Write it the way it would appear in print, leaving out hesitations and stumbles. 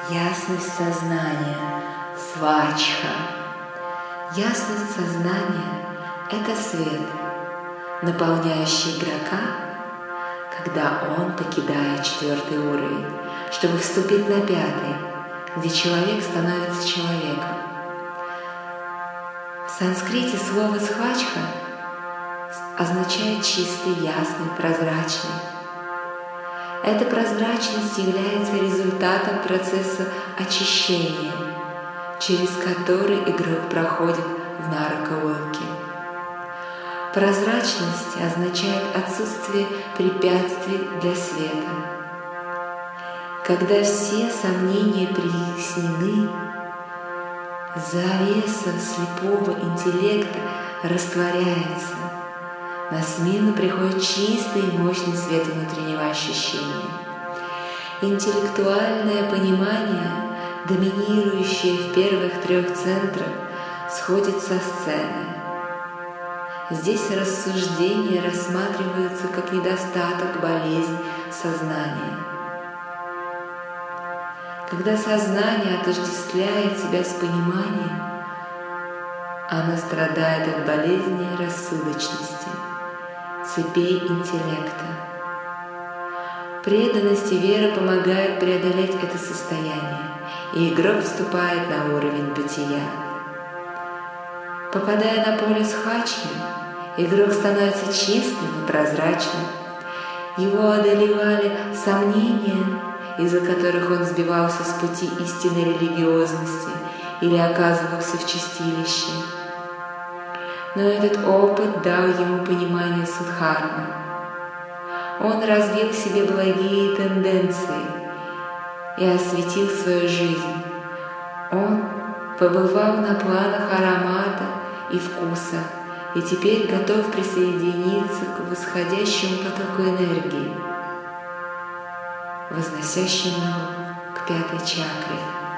Ясность сознания, свачха. Ясность сознания – это свет, наполняющий игрока, когда он покидает 4-й уровень, чтобы вступить на 5-й, где человек становится человеком. В санскрите слово «свачха» означает чистый, ясный, прозрачный. Эта прозрачность является результатом процесса очищения, через который игрок проходит в Наракавалке. Прозрачность означает отсутствие препятствий для света. Когда все сомнения прояснены, завеса слепого интеллекта растворяется. На смену приходит чистый и мощный свет внутреннего ощущения. Интеллектуальное понимание, доминирующее в первых 3 центрах, сходит со сцены. Здесь рассуждения рассматриваются как недостаток, болезнь сознания. Когда сознание отождествляет себя с пониманием, оно страдает от болезни рассудочности, цепей интеллекта. Преданность и вера помогают преодолеть это состояние, и игрок вступает на уровень бытия. Попадая на поле схватки, игрок становится чистым и прозрачным. Его одолевали сомнения, из-за которых он сбивался с пути истинной религиозности или оказывался в чистилище. Но этот опыт дал ему понимание Судхармы. Он развил в себе благие тенденции и осветил свою жизнь. Он побывал на планах аромата и вкуса и теперь готов присоединиться к восходящему потоку энергии, возносящему к 5-й чакре.